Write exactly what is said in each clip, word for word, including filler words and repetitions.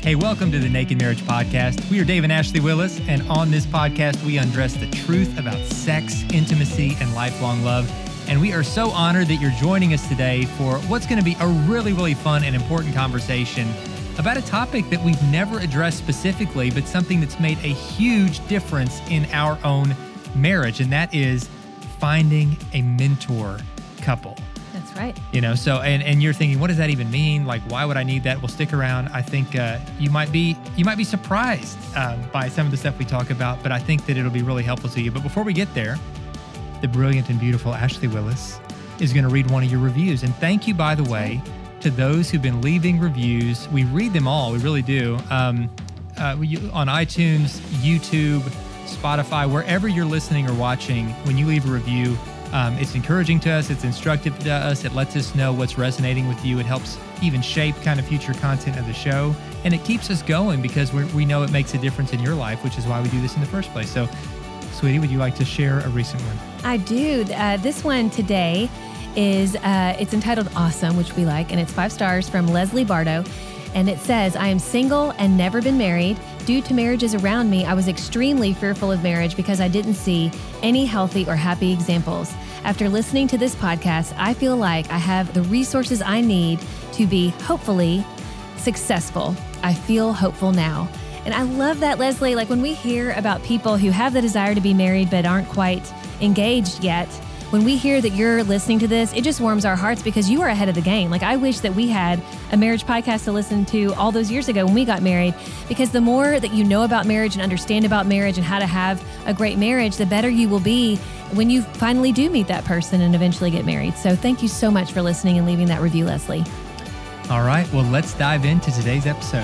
Hey, welcome to the Naked Marriage Podcast. We are Dave and Ashley Willis, and on this podcast, we undress the truth about sex, intimacy, and lifelong love. And we are so honored that you're joining us today for what's going to be a really, really fun and important conversation about a topic that we've never addressed specifically, but something that's made a huge difference in our own marriage, and that is finding a mentor couple. That's right. You know, so, and, and you're thinking, what does that even mean? Like, why would I need that? Well, stick around. I think uh, you might be you might be surprised um, by some of the stuff we talk about, but I think that it'll be really helpful to you. But before we get there, the brilliant and beautiful Ashley Willis is going to read one of your reviews. And thank you, by the way, to those who've been leaving reviews. We read them all. We really do. Um, uh, we, on iTunes, YouTube, Spotify, wherever you're listening or watching, when you leave a review, Um, it's encouraging to us. It's instructive to us. It lets us know what's resonating with you. It helps even shape kind of future content of the show. And it keeps us going because we we know it makes a difference in your life, which is why we do this in the first place. So, sweetie, would you like to share a recent one? I do. Uh, this one today is, uh, it's entitled Awesome, which we like, and it's five stars from Leslie Bardo. And it says, I am single and never been married. Due to marriages around me, I was extremely fearful of marriage because I didn't see any healthy or happy examples. After listening to this podcast, I feel like I have the resources I need to be hopefully successful. I feel hopeful now. And I love that, Leslie. Like when we hear about people who have the desire to be married but aren't quite engaged yet, when we hear that you're listening to this, it just warms our hearts because you are ahead of the game. Like I wish that we had a marriage podcast to listen to all those years ago when we got married, because the more that you know about marriage and understand about marriage and how to have a great marriage, the better you will be when you finally do meet that person and eventually get married. So thank you so much for listening and leaving that review, Leslie. All right, well, let's dive into today's episode.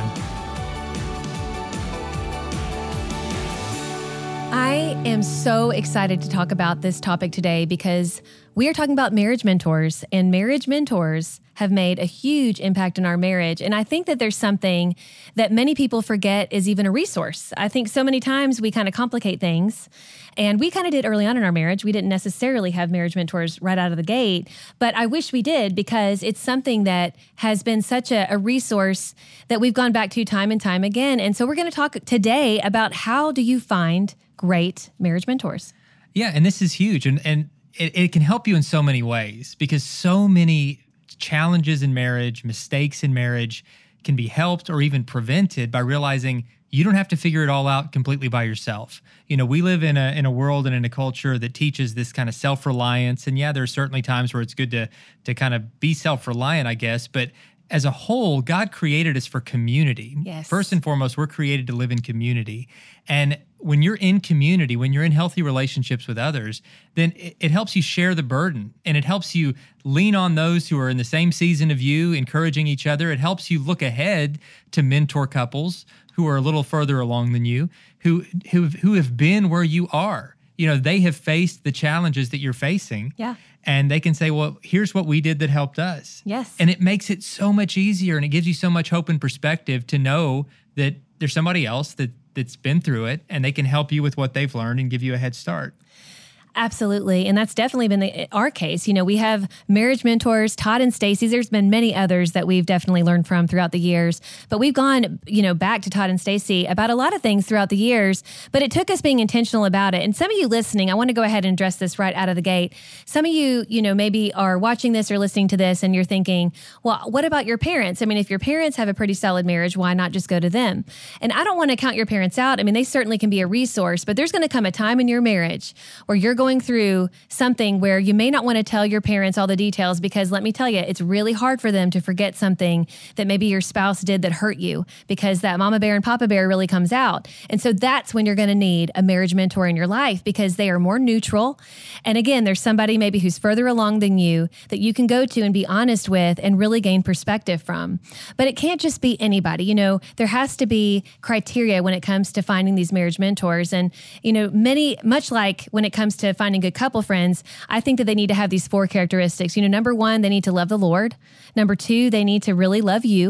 I am so excited to talk about this topic today because we are talking about marriage mentors, and marriage mentors have made a huge impact in our marriage. And I think that there's something that many people forget is even a resource. I think so many times we kind of complicate things, and we kind of did early on in our marriage. We didn't necessarily have marriage mentors right out of the gate, but I wish we did because it's something that has been such a, a resource that we've gone back to time and time again. And so we're going to talk today about how do you find great marriage mentors. Yeah, and this is huge, and and it, it can help you in so many ways because so many challenges in marriage, mistakes in marriage can be helped or even prevented by realizing you don't have to figure it all out completely by yourself. You know, we live in a in a world and in a culture that teaches this kind of self-reliance, and yeah, there are certainly times where it's good to to kind of be self-reliant, I guess, but as a whole, God created us for community. Yes. First and foremost, we're created to live in community. And when you're in community, when you're in healthy relationships with others, then it, it helps you share the burden, and it helps you lean on those who are in the same season of you, encouraging each other. It helps you look ahead to mentor couples who are a little further along than you, who who who have been where you are. You know, they have faced the challenges that you're facing. Yeah. And they can say, well, here's what we did that helped us. Yes. And it makes it so much easier, and it gives you so much hope and perspective to know that there's somebody else that, that's been through it, and they can help you with what they've learned and give you a head start. Absolutely. And that's definitely been the, our case. You know, we have marriage mentors, Todd and Stacy. There's been many others that we've definitely learned from throughout the years. But we've gone, you know, back to Todd and Stacy about a lot of things throughout the years. But it took us being intentional about it. And some of you listening, I want to go ahead and address this right out of the gate. Some of you, you know, maybe are watching this or listening to this and you're thinking, well, what about your parents? I mean, if your parents have a pretty solid marriage, why not just go to them? And I don't want to count your parents out. I mean, they certainly can be a resource, but there's going to come a time in your marriage where you're going through something where you may not want to tell your parents all the details, because let me tell you, it's really hard for them to forget something that maybe your spouse did that hurt you, because that mama bear and papa bear really comes out. And so that's when you're going to need a marriage mentor in your life, because they are more neutral. And again, there's somebody maybe who's further along than you that you can go to and be honest with and really gain perspective from. But it can't just be anybody. You know, there has to be criteria when it comes to finding these marriage mentors. And, you know, many, much like when it comes to finding good couple friends, I think that they need to have these four characteristics. You know, number one, they need to love the Lord. Number two, they need to really love you.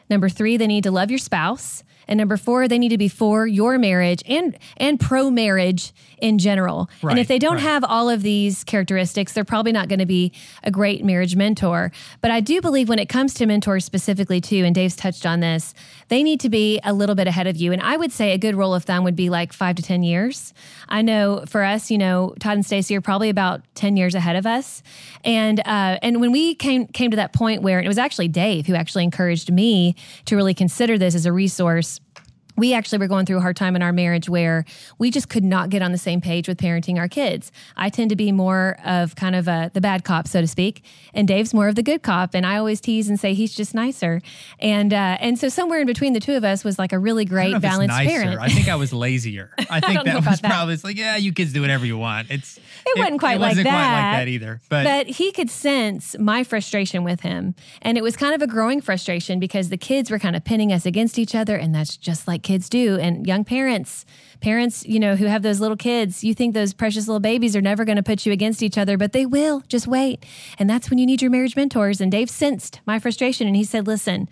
Number three, they need to love your spouse. And number four, they need to be for your marriage and and pro-marriage in general. Right, and if they don't right. have all of these characteristics, they're probably not going to be a great marriage mentor. But I do believe when it comes to mentors specifically too, and Dave's touched on this, they need to be a little bit ahead of you. And I would say a good rule of thumb would be like five to ten years. I know for us, you know, Todd and Stacey are probably about ten years ahead of us. And uh, and when we came came to that point where, and it was actually Dave who actually encouraged me to really consider this as a resource. We actually were going through a hard time in our marriage where we just could not get on the same page with parenting our kids. I tend to be more of kind of a, the bad cop, so to speak, and Dave's more of the good cop. And I always tease and say he's just nicer. And uh, and so somewhere in between the two of us was like a really great I don't know if balanced it's nicer. parent. I think I was lazier. I think don't know that about was that. probably, it's like, yeah, you kids do whatever you want. It's It wasn't quite it like wasn't that. quite like that either. But, But he could sense my frustration with him. And it was kind of a growing frustration because the kids were kind of pinning us against each other. And that's just like kids do. And young parents, parents, you know, who have those little kids, you think those precious little babies are never going to put you against each other, but they will. Just wait. And that's when you need your marriage mentors. And Dave sensed my frustration. And he said, listen,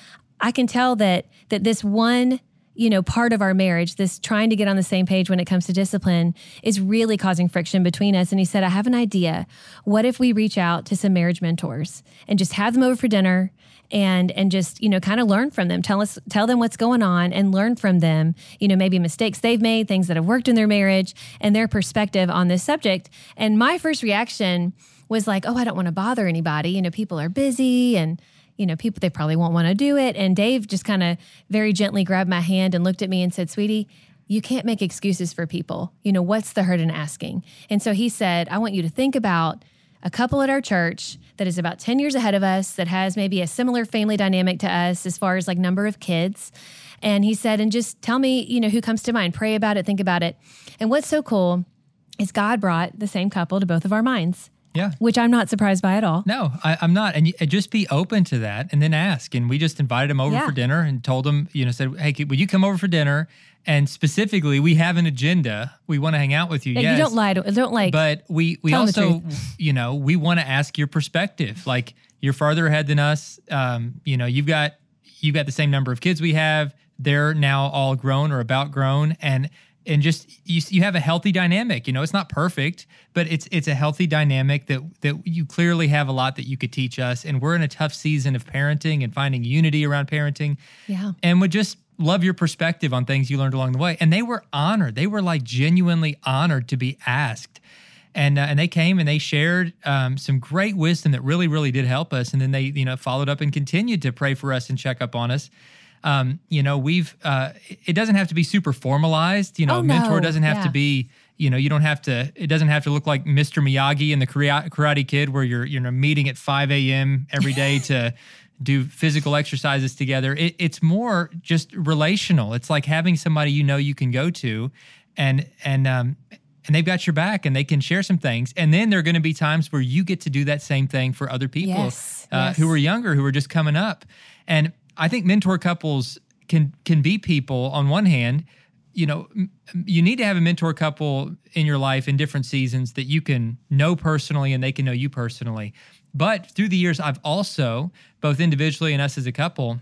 I can tell that that this one you know, part of our marriage, this trying to get on the same page when it comes to discipline is really causing friction between us. And he said, I have an idea. What if we reach out to some marriage mentors and just have them over for dinner and and just, you know, kind of learn from them, tell us, tell them what's going on and learn from them, you know, maybe mistakes they've made, things that have worked in their marriage and their perspective on this subject. And my first reaction was like, oh, I don't want to bother anybody. You know, people are busy and you know, people, they probably won't want to do it. And Dave just kind of very gently grabbed my hand and looked at me and said, sweetie, you can't make excuses for people. You know, what's the hurt in asking? And so he said, I want you to think about a couple at our church that is about ten years ahead of us, that has maybe a similar family dynamic to us as far as like number of kids. And he said, and just tell me, you know, who comes to mind, pray about it, think about it. And what's so cool is God brought the same couple to both of our minds. Yeah. Which I'm not surprised by at all. No, I, I'm not. And you, and just be open to that and then ask. And we just invited him over Yeah. for dinner and told him, you know, said, hey, would you come over for dinner? And specifically, we have an agenda. We want to hang out with you. Yeah, yes. you don't lie to, don't like. But we, we tell them the also, you know, we want to ask your perspective. Like, you're farther ahead than us. Um, you know, you've got, you've got the same number of kids we have. They're now all grown or about grown. And And just you, you have a healthy dynamic. You know, it's not perfect, but it's it's a healthy dynamic that that you clearly have a lot that you could teach us. And we're in a tough season of parenting and finding unity around parenting. Yeah. And would just love your perspective on things you learned along the way. And they were honored. They were like genuinely honored to be asked. And uh, and they came and they shared um, some great wisdom that really, really did help us. And then they, you know, followed up and continued to pray for us and check up on us. Um, you know, we've, uh, it doesn't have to be super formalized. You know, Oh, a mentor no. doesn't have Yeah. to be, you know, you don't have to, it doesn't have to look like Mister Miyagi and the Karate Karate Kid where you're, you know, meeting at five a.m. every day to do physical exercises together. It, it's more just relational. It's like having somebody you know you can go to and, and, um, and they've got your back and they can share some things. And then there are going to be times where you get to do that same thing for other people Yes, uh, yes. who are younger, who are just coming up. And I think mentor couples can can be people on one hand, you know, m- you need to have a mentor couple in your life in different seasons that you can know personally and they can know you personally. But through the years, I've also, both individually and us as a couple,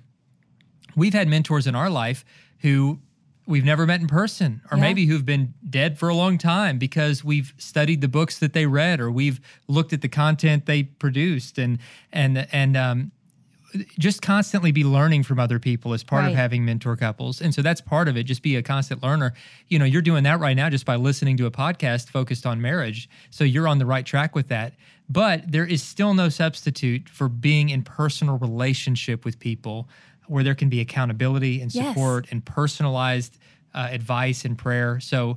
we've had mentors in our life who we've never met in person or Yeah. maybe who've been dead for a long time because we've studied the books that they read or we've looked at the content they produced and, and, and, um, just constantly be learning from other people as part Right. of having mentor couples. And so that's part of it. Just be a constant learner. You know, you're doing that right now just by listening to a podcast focused on marriage. So you're on the right track with that. But there is still no substitute for being in personal relationship with people where there can be accountability and Yes. support and personalized uh, advice and prayer. So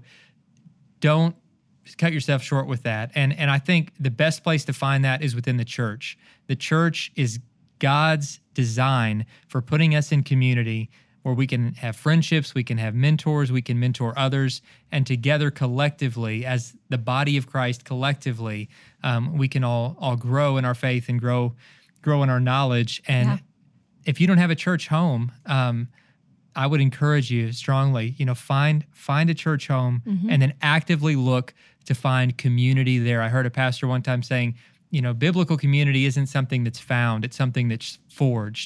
don't cut yourself short with that. And and I think the best place to find that is within the church. The church is God's design for putting us in community where we can have friendships, we can have mentors, we can mentor others, and together collectively, as the body of Christ collectively, um, we can all all grow in our faith and grow grow in our knowledge. And Yeah. if you don't have a church home, um, I would encourage you strongly, you know, find find a church home Mm-hmm. and then actively look to find community there. I heard a pastor one time saying, you know, biblical community isn't something that's found, it's something that's forged.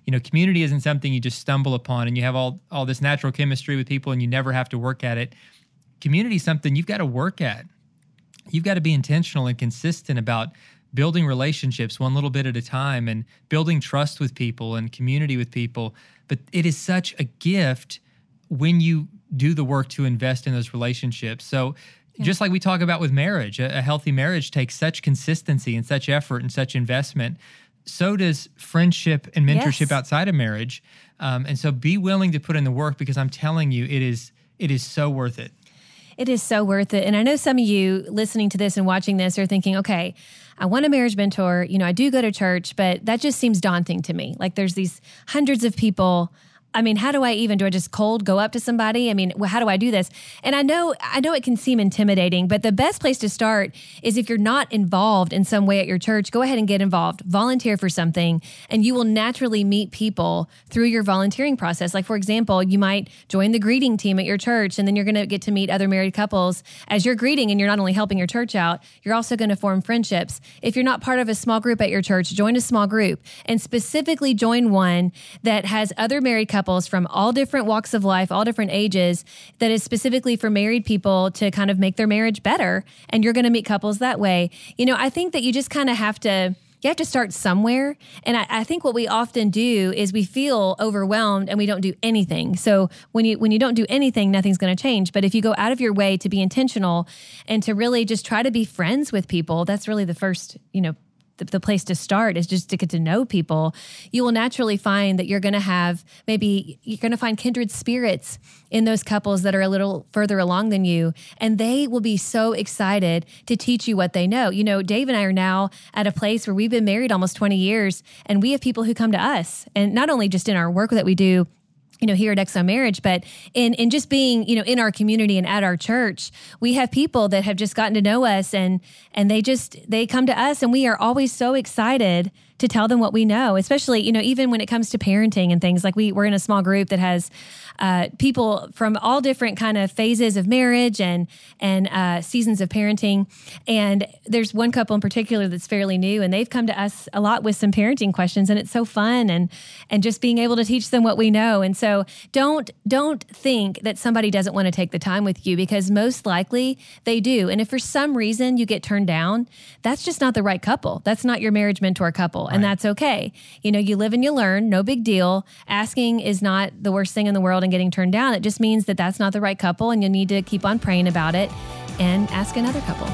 You know, community isn't something you just stumble upon and you have all, all this natural chemistry with people and you never have to work at it. Community is something you've got to work at. You've got to be intentional and consistent about building relationships one little bit at a time and building trust with people and community with people. But it is such a gift when you do the work to invest in those relationships. So yeah. just like we talk about with marriage, a, a healthy marriage takes such consistency and such effort and such investment. So does friendship and mentorship yes. outside of marriage. Um, and so be willing to put in the work, because I'm telling you, it is it is so worth it. It is so worth it. And I know some of you listening to this and watching this are thinking, okay, I want a marriage mentor. You know, I do go to church, but that just seems daunting to me. Like there's these hundreds of people. I mean, how do I even, do I just cold go up to somebody? I mean, how do I do this? And I know, I know it can seem intimidating, but the best place to start is if you're not involved in some way at your church, go ahead and get involved, volunteer for something, and you will naturally meet people through your volunteering process. Like, for example, you might join the greeting team at your church, and then you're going to get to meet other married couples as you're greeting, and you're not only helping your church out, you're also going to form friendships. If you're not part of a small group at your church, join a small group, and specifically join one that has other married couples from all different walks of life, all different ages, that is specifically for married people to kind of make their marriage better. And you're going to meet couples that way. You know, I think that you just kind of have to, you have to start somewhere. And I, I think what we often do is we feel overwhelmed and we don't do anything. So when you when you don't do anything, nothing's going to change. But if you go out of your way to be intentional and to really just try to be friends with people, that's really the first, you know, The, the place to start is just to get to know people. You will naturally find that you're going to have, maybe you're going to find kindred spirits in those couples that are a little further along than you, and they will be so excited to teach you what they know. You know, Dave and I are now at a place where we've been married almost twenty years, and we have people who come to us, and not only just in our work that we do, you know, here at X O Marriage, but in, in just being, you know, in our community and at our church, we have people that have just gotten to know us, and, and they just, they come to us, and we are always so excited to tell them what we know, especially, you know, even when it comes to parenting and things. Like we, we're in a small group that has uh, people from all different kind of phases of marriage and and uh, seasons of parenting. And there's one couple in particular that's fairly new, and they've come to us a lot with some parenting questions, and it's so fun, and and just being able to teach them what we know. And so don't don't think that somebody doesn't want to take the time with you, because most likely they do. And if for some reason you get turned down, that's just not the right couple. That's not your marriage mentor couple. And that's okay. You know, you live and you learn, no big deal. Asking is not the worst thing in the world, and getting turned down, it just means that that's not the right couple, and you need to keep on praying about it and ask another couple.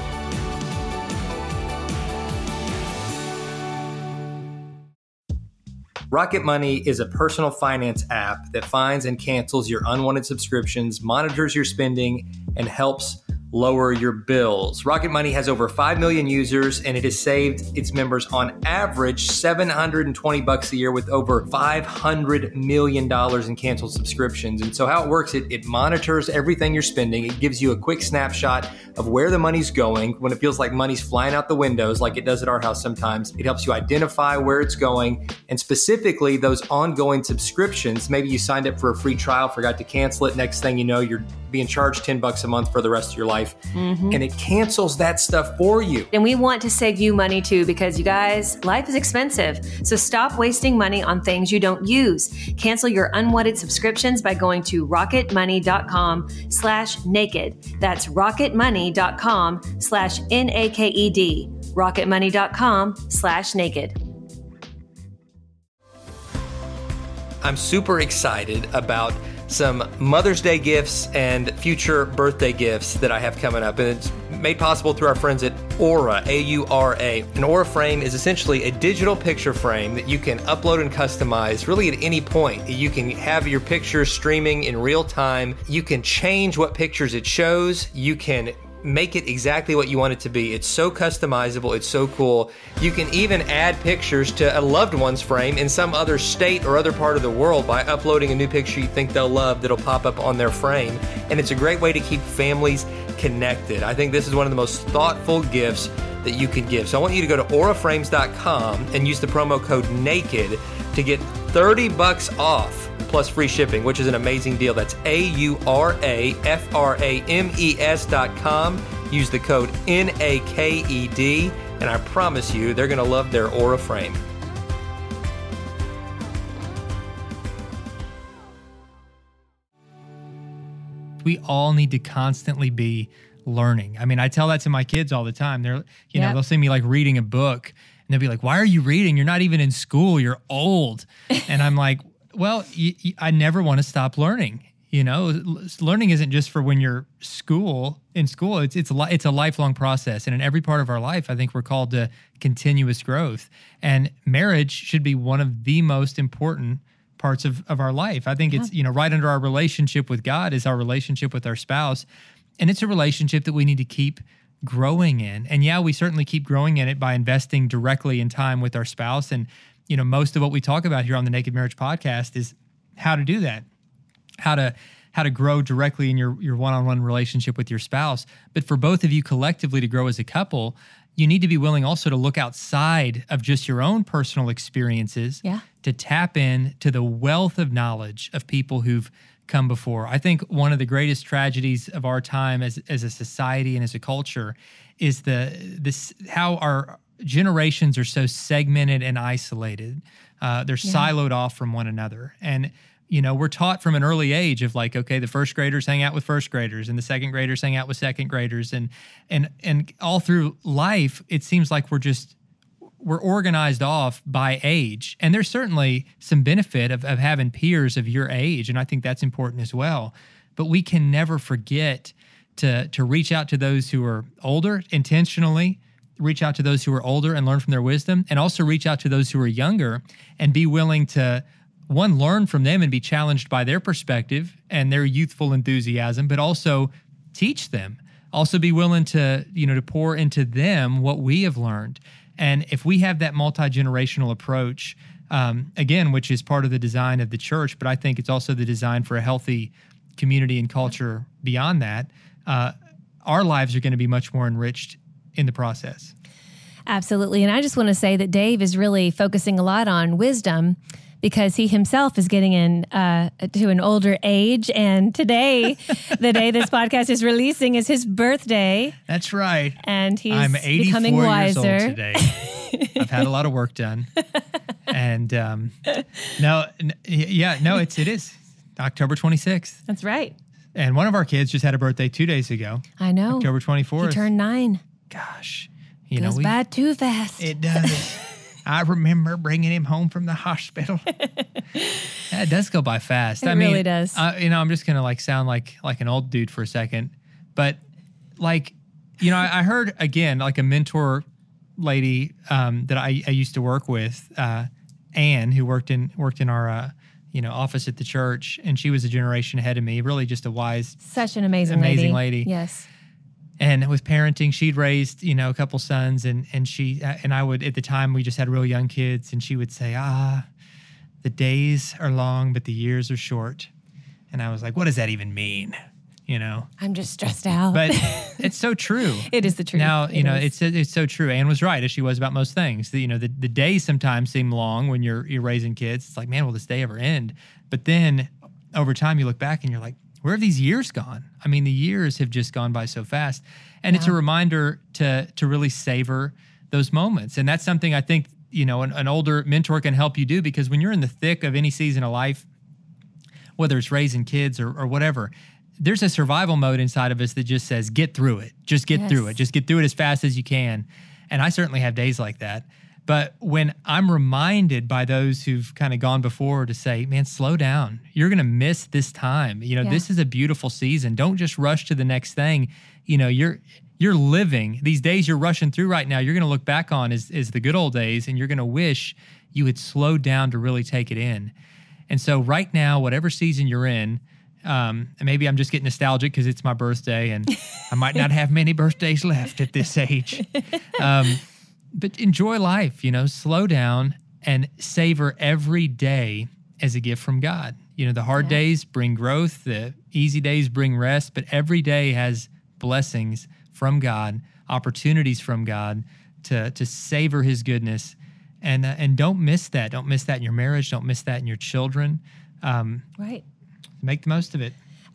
Rocket Money is a personal finance app that finds and cancels your unwanted subscriptions, monitors your spending, and helps lower your bills. Rocket Money has over five million users, and it has saved its members on average seven hundred twenty bucks a year, with over five hundred million dollars in canceled subscriptions. And so how it works, it, it monitors everything you're spending. It gives you a quick snapshot of where the money's going. When it feels like money's flying out the windows, like it does at our house sometimes, it helps you identify where it's going. And specifically those ongoing subscriptions, maybe you signed up for a free trial, forgot to cancel it. Next thing you know, you're being charged ten bucks a month for the rest of your life. Mm-hmm. And it cancels that stuff for you. And we want to save you money too, because you guys, life is expensive. So stop wasting money on things you don't use. Cancel your unwanted subscriptions by going to rocketmoney.com slash naked. That's rocketmoney.com slash N A K E D. rocketmoney.com slash naked. I'm super excited about some Mother's Day gifts and future birthday gifts that I have coming up. And it's made possible through our friends at Aura, A U R A. An Aura frame is essentially a digital picture frame that you can upload and customize really at any point. You can have your pictures streaming in real time. You can change what pictures it shows. You can make it exactly what you want it to be. It's so customizable. It's so cool. You can even add pictures to a loved one's frame in some other state or other part of the world by uploading a new picture you think they'll love that'll pop up on their frame. And it's a great way to keep families connected. I think this is one of the most thoughtful gifts that you could give. So I want you to go to aura frames dot com and use the promo code NAKED to get thirty bucks off plus free shipping, which is an amazing deal. That's A U R A F R A M E S dot com. Use the code N A K E D, and I promise you they're going to love their Aura frame. We all need to constantly be learning. I mean, I tell that to my kids all the time. They're, you know, Yep. they'll see me like reading a book and they'll be like, why are you reading? You're not even in school. You're old. And I'm like, well, y- y- I never want to stop learning. You know, L- learning isn't just for when you're school in school. It's it's a li- it's a lifelong process, and in every part of our life, I think we're called to continuous growth. And marriage should be one of the most important parts of, of our life. I think it's, you know, right under our relationship with God is our relationship with our spouse. And it's a relationship that we need to keep growing in. And yeah, we certainly keep growing in it by investing directly in time with our spouse. And, you know, most of what we talk about here on the Naked Marriage Podcast is how to do that, how to how to grow directly in your, your one-on-one relationship with your spouse. But for both of you collectively to grow as a couple, you need to be willing also to look outside of just your own personal experiences Yeah. to tap in to the wealth of knowledge of people who've come before. I think one of the greatest tragedies of our time as, as a society and as a culture is the this how our generations are so segmented and isolated. Uh, they're Yeah. siloed off from one another. And you know, we're taught from an early age of like, okay, the first graders hang out with first graders and the second graders hang out with second graders. And and and all through life, it seems like we're just, we're organized off by age. And there's certainly some benefit of, of having peers of your age. And I think that's important as well. But we can never forget to, to reach out to those who are older intentionally, reach out to those who are older and learn from their wisdom, and also reach out to those who are younger and be willing to, one, learn from them and be challenged by their perspective and their youthful enthusiasm, but also teach them. Also be willing to, you know, to pour into them what we have learned. And if we have that multi-generational approach, um, again, which is part of the design of the church, but I think it's also the design for a healthy community and culture beyond that, uh, our lives are going to be much more enriched in the process. Absolutely. And I just want to say that Dave is really focusing a lot on wisdom because he himself is getting in uh, to an older age. And today, the day this podcast is releasing, is his birthday. That's right. And he's I'm becoming eighty-four wiser. years old today. I've had a lot of work done. And um, no, n- yeah, no, it's, it is October twenty-sixth. That's right. And one of our kids just had a birthday two days ago, I know. October twenty-fourth. He turned nine. Gosh, you Goes know, we, by too fast. it does. I remember bringing him home from the hospital. Yeah, it does go by fast. It I mean, really does. Uh, you know, I'm just gonna like sound like like an old dude for a second, but like, you know, I, I heard again like a mentor lady um, that I, I used to work with, uh, Anne, who worked in worked in our uh, you know office at the church, and she was a generation ahead of me. Really, just a wise, Such an amazing, amazing lady. lady. Yes. And with parenting, she'd raised, you know, a couple sons, and and she and I would, at the time we just had real young kids, and she would say, ah, the days are long, but the years are short. And I was like, what does that even mean? You know, I'm just stressed out. but it's so true. It is the truth. Now, you It know, is. it's it's so true. Anne was right, as she was about most things. The, you know, the, the days sometimes seem long when you're you're raising kids. It's like, man, will this day ever end? But then over time, you look back and you're like, where have these years gone? I mean, the years have just gone by so fast. And it's a Yeah. reminder to to really savor those moments. And that's something I think, you know, an, an older mentor can help you do, because when you're in the thick of any season of life, whether it's raising kids or, or whatever, there's a survival mode inside of us that just says, get through it. Just get Yes. through it. Just get through it as fast as you can. And I certainly have days like that. But when I'm reminded by those who've kind of gone before to say, man, slow down. You're going to miss this time. You know, Yeah. this is a beautiful season. Don't just rush to the next thing. You know, you're you're living these days you're rushing through right now. You're going to look back on as, as the good old days, and you're going to wish you had slowed down to really take it in. And so right now, whatever season you're in, um, and maybe I'm just getting nostalgic because it's my birthday and I might not have many birthdays left at this age. Um, but enjoy life, you know, slow down and savor every day as a gift from God. You know, the hard Yeah. days bring growth, the easy days bring rest, but every day has blessings from God, opportunities from God to to savor his goodness. And uh, and don't miss that. Don't miss that in your marriage. Don't miss that in your children. Um, Right. make the most of it.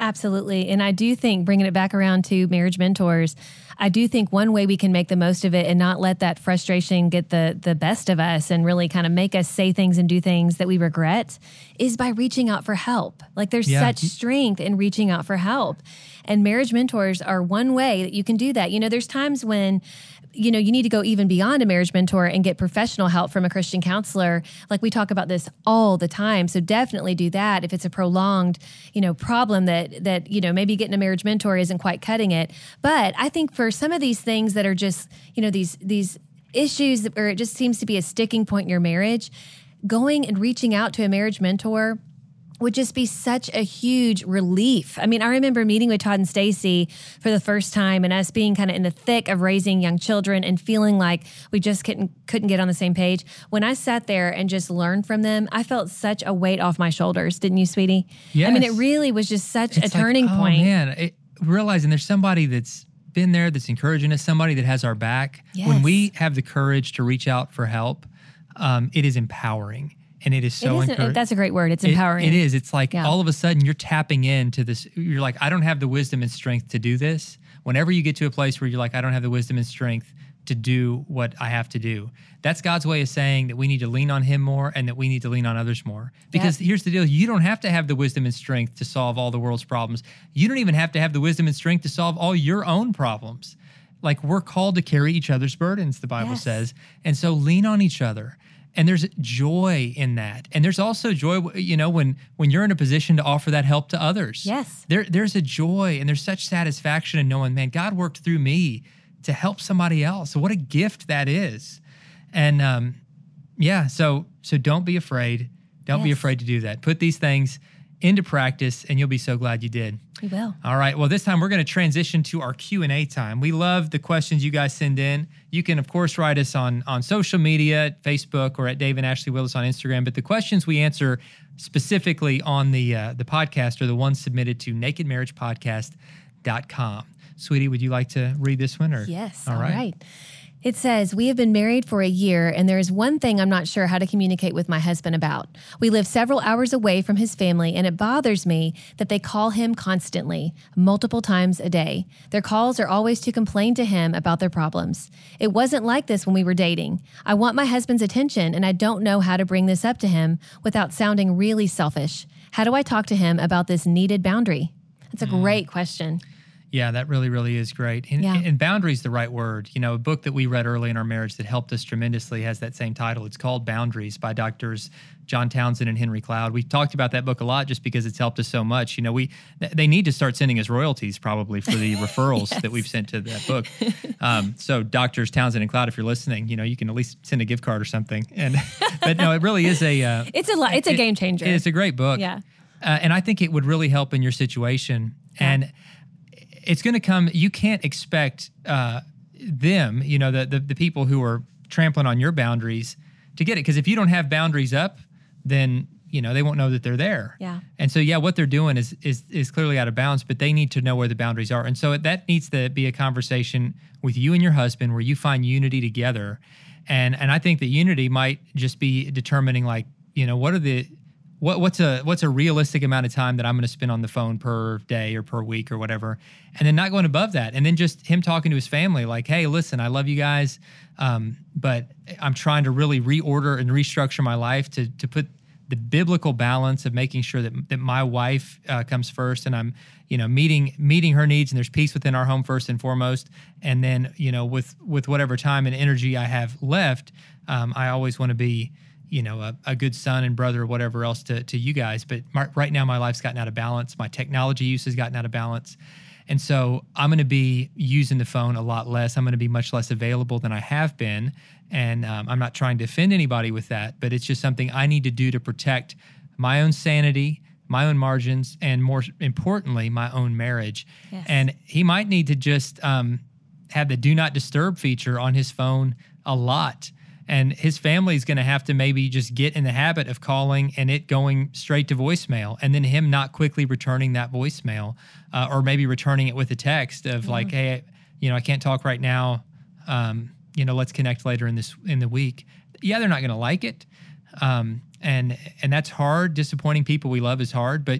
Absolutely. And I do think, bringing it back around to marriage mentors, I do think one way we can make the most of it and not let that frustration get the the best of us and really kind of make us say things and do things that we regret is by reaching out for help. Like there's Yeah. such strength in reaching out for help. And marriage mentors are one way that you can do that. You know, there's times when, you know, you need to go even beyond a marriage mentor and get professional help from a Christian counselor. Like we talk about this all the time. So definitely do that if it's a prolonged, you know, problem that, that, you know, maybe getting a marriage mentor isn't quite cutting it. But I think for some of these things that are just, you know, these, these issues where it just seems to be a sticking point in your marriage, going and reaching out to a marriage mentor would just be such a huge relief. I mean, I remember meeting with Todd and Stacy for the first time and us being kind of in the thick of raising young children and feeling like we just couldn't couldn't get on the same page. When I sat there and just learned from them, I felt such a weight off my shoulders. Didn't you, sweetie? Yes. I mean, it really was just such It's a turning like, oh, point. man, it, realizing there's somebody that's been there, that's encouraging us, somebody that has our back. Yes. When we have the courage to reach out for help, um, it is empowering. And it is so It is, encouraging. that's a great word. It's It- empowering. It is. It's like Yeah. all of a sudden you're tapping into this. You're like, I don't have the wisdom and strength to do this. Whenever you get to a place where you're like, I don't have the wisdom and strength to do what I have to do, that's God's way of saying that we need to lean on Him more and that we need to lean on others more. Because Yep. here's the deal. You don't have to have the wisdom and strength to solve all the world's problems. You don't even have to have the wisdom and strength to solve all your own problems. Like we're called to carry each other's burdens, the Bible Yes. says. And so lean on each other. And there's joy in that. And there's also joy, you know, when when you're in a position to offer that help to others. Yes. There, there's a joy and there's such satisfaction in knowing, man, God worked through me to help somebody else. So what a gift that is. And um, yeah, so so don't be afraid. Don't be Yes. afraid to do that. Put these things into practice and you'll be so glad you did. You will. All right. Well, this time we're going to transition to our Q and A time. We love the questions you guys send in. You can, of course, write us on, on social media, at Facebook, or at Dave and Ashley Willis on Instagram. But the questions we answer specifically on the uh, the podcast are the ones submitted to naked marriage podcast dot com. Sweetie, would you like to read this one? Or Yes. All All right. right. It says, we have been married for a year, and there is one thing I'm not sure how to communicate with my husband about. We live several hours away from his family, and it bothers me that they call him constantly, multiple times a day. Their calls are always to complain to him about their problems. It wasn't like this when we were dating. I want my husband's attention, and I don't know how to bring this up to him without sounding really selfish. How do I talk to him about this needed boundary? That's a great question. Yeah, that really, really is great. And, Yeah. and boundary is the right word. You know, a book that we read early in our marriage that helped us tremendously has that same title. It's called Boundaries by Doctors John Townsend and Henry Cloud. We've talked about that book a lot just because it's helped us so much. You know, we th- they need to start sending us royalties probably for the referrals Yes. that we've sent to that book. Um, so Doctors Townsend and Cloud, if you're listening, you know, you can at least send a gift card or something. And but no, it really is a uh, It's a li- it's a it- game changer. It's a great book. Yeah. Uh, and I think it would really help in your situation. And it's going to come, you can't expect uh, them, you know, the, the the people who are trampling on your boundaries to get it. Because if you don't have boundaries up, then, you know, they won't know that they're there. Yeah. And so, yeah, what they're doing is is is clearly out of bounds, but they need to know where the boundaries are. And so that needs to be a conversation with you and your husband where you find unity together. And and I think that unity might just be determining, like, you know, what are the What, what's a what's a realistic amount of time that I'm going to spend on the phone per day or per week or whatever, and then not going above that, and then just him talking to his family like, hey, listen, I love you guys, um, but I'm trying to really reorder and restructure my life to to put the biblical balance of making sure that that my wife uh, comes first, and I'm you know meeting meeting her needs, and there's peace within our home first and foremost, and then you know with with whatever time and energy I have left, um, I always want to be. you know, a, a good son and brother or whatever else to, to you guys. But my, right now my life's gotten out of balance. My technology use has gotten out of balance. And so I'm going to be using the phone a lot less. I'm going to be much less available than I have been. And um, I'm not trying to offend anybody with that, but it's just something I need to do to protect my own sanity, my own margins, and more importantly, my own marriage. Yes. And he might need to just um, have the do not disturb feature on his phone a lot. And his family is going to have to maybe just get in the habit of calling and it going straight to voicemail, and then him not quickly returning that voicemail, uh, or maybe returning it with a text of like, hey, you know, I can't talk right now. Um, you know, let's connect later in this in the week. Yeah, they're not going to like it, um, and and that's hard. Disappointing people we love is hard, but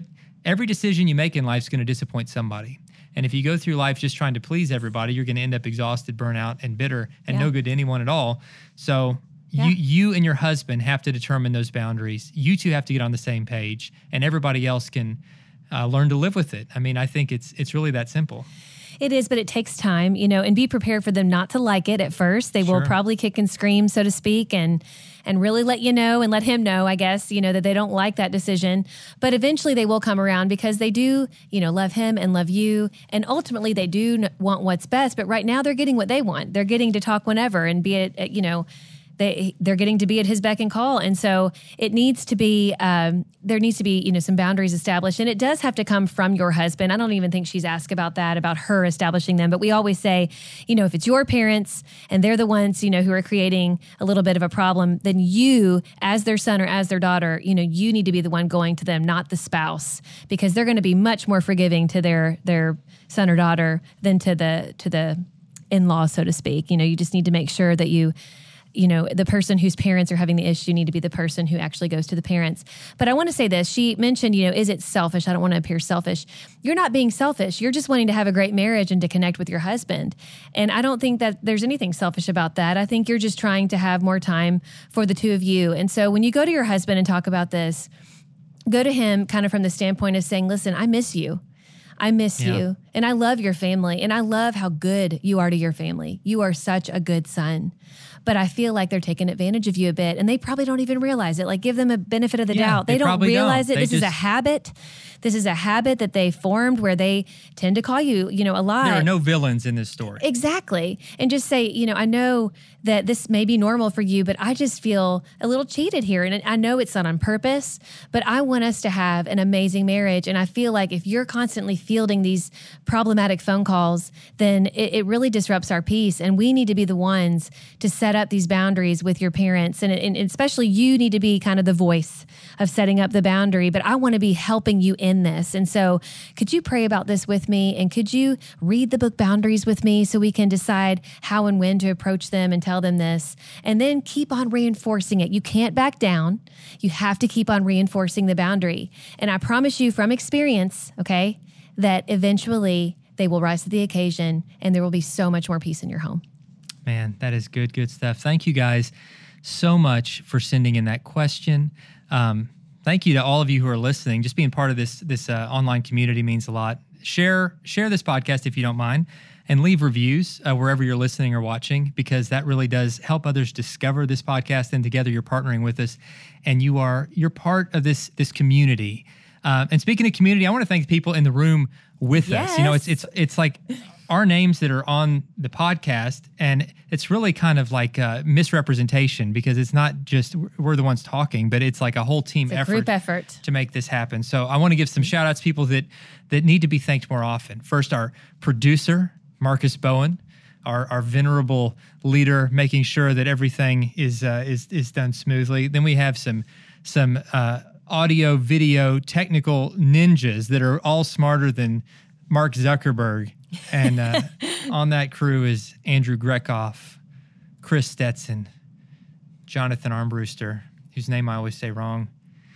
every decision you make in life is going to disappoint somebody. And if you go through life just trying to please everybody, you're going to end up exhausted, burnout, and bitter, and Yeah. no good to anyone at all. So Yeah. you you and your husband have to determine those boundaries. You two have to get on the same page, and everybody else can uh, learn to live with it. I mean, I think it's it's really that simple. It is, but it takes time, you know, and be prepared for them not to like it at first. They will Sure. probably kick and scream, so to speak, and and really let you know and let him know, I guess, you know, that they don't like that decision. But eventually they will come around because they do, you know, love him and love you. And ultimately they do n- want what's best. But right now they're getting what they want. They're getting to talk whenever and be at, at, you know, they they're getting to be at his beck and call, and so it needs to be um, there needs to be you know some boundaries established, and it does have to come from your husband. I don't even think she's asked about that, about her establishing them, but we always say, you know, if it's your parents and they're the ones you know who are creating a little bit of a problem, then you, as their son or as their daughter, you know, you need to be the one going to them, not the spouse, because they're going to be much more forgiving to their their son or daughter than to the to the in-law, so to speak. You know, you just need to make sure that you. you know, the person whose parents are having the issue need to be the person who actually goes to the parents. But I want to say this. She mentioned, you know, is it selfish? I don't want to appear selfish. You're not being selfish. You're just wanting to have a great marriage and to connect with your husband. And I don't think that there's anything selfish about that. I think you're just trying to have more time for the two of you. And so when you go to your husband and talk about this, go to him kind of from the standpoint of saying, listen, I miss you. I miss Yeah. you. And I love your family. And I love how good you are to your family. You are such a good son. But I feel like they're taking advantage of you a bit, and they probably don't even realize it. Like, give them a benefit of the Yeah, doubt. They, they don't probably realize don't. it. They This is a just- habit. This is a habit that they formed where they tend to call you, you know, a lot. There are no villains in this story. Exactly. And just say, you know, I know that this may be normal for you, but I just feel a little cheated here. And I know it's not on purpose, but I want us to have an amazing marriage. And I feel like if you're constantly fielding these problematic phone calls, then it, it really disrupts our peace. And we need to be the ones to set up these boundaries with your parents. And, and especially you need to be kind of the voice of setting up the boundary. But I want to be helping you in this. And so could you pray about this with me? And could you read the book Boundaries with me so we can decide how and when to approach them and tell them this? And then keep on reinforcing it. You can't back down. You have to keep on reinforcing the boundary. And I promise you from experience, okay, that eventually they will rise to the occasion and there will be so much more peace in your home. Man, that is good, good stuff. Thank you guys so much for sending in that question. Um, thank you to all of you who are listening. Just being part of this this uh, online community means a lot. Share share this podcast if you don't mind, and leave reviews uh, wherever you're listening or watching, because that really does help others discover this podcast. And together, you're partnering with us, and you are you're part of this this community. Uh, and speaking of community, I want to thank the people in the room with us. You know, it's it's it's like our names that are on the podcast, and it's really kind of like a misrepresentation, because it's not just we're the ones talking, but it's like a whole team It's a effort, group effort. to make this happen. So I want to give some shout outs to people that that need to be thanked more often. First, our producer, Marcus Bowen, our our venerable leader, making sure that everything is uh, is is done smoothly. Then we have some some uh, audio, video, technical ninjas that are all smarter than Mark Zuckerberg. And uh, on that crew is Andrew Grekoff, Chris Stetson, Jonathan Armbruster, whose name I always say wrong.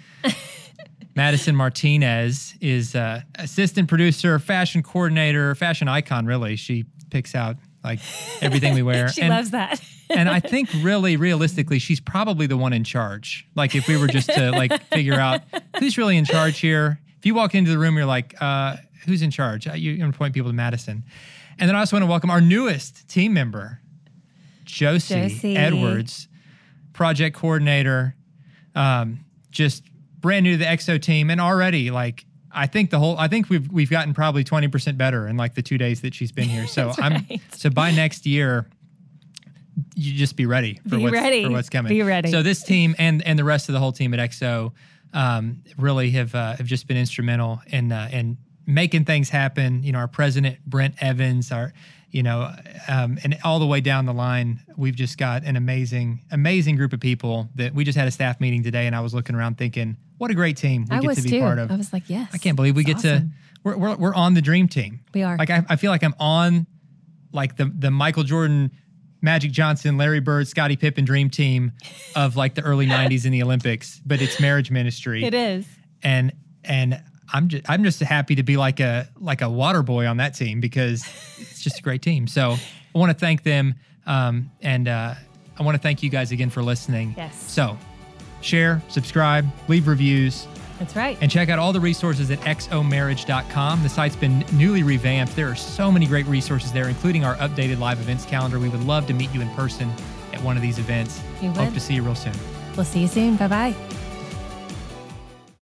Madison Martinez is uh, assistant producer, fashion coordinator, fashion icon, really. She picks out like everything we wear. She and, loves that. and I think really, realistically, she's probably the one in charge. Like if we were just to like figure out who's really in charge here. If you walk into the room, you're like, uh, who's in charge? Uh, You're going to point people to Madison. And then I also want to welcome our newest team member, Josie, Josie. Edwards, project coordinator, um, just brand new to the X O team. And already like, I think the whole, I think we've, we've gotten probably twenty percent better in like the two days that she's been here. So That's I'm, right. so by next year, you just be ready for, Be what's, ready. for what's coming. Be ready. So this team and, and the rest of the whole team at X O um, really have, uh, have just been instrumental in, uh, in making things happen. You know, our president, Brent Evans, our, you know, um, and all the way down the line, we've just got an amazing, amazing group of people that we just had a staff meeting today, and I was looking around thinking, what a great team we I get was to be too. part of. I was like, yes. I can't believe we it's get awesome. to, we're, we're, we're on the dream team. We are. Like, I, I feel like I'm on like the, the Michael Jordan, Magic Johnson, Larry Bird, Scottie Pippen dream team of like the early nineties in the Olympics, but it's marriage ministry. It is. And, and I'm just I'm just happy to be like a like a water boy on that team because it's just a great team. So I want to thank them, um, and uh, I want to thank you guys again for listening. Yes. So share, subscribe, leave reviews. That's right. And check out all the resources at x o marriage dot com. The site's been newly revamped. There are so many great resources there, including our updated live events calendar. We would love to meet you in person at one of these events. You would. Hope to see you real soon. We'll see you soon. Bye-bye.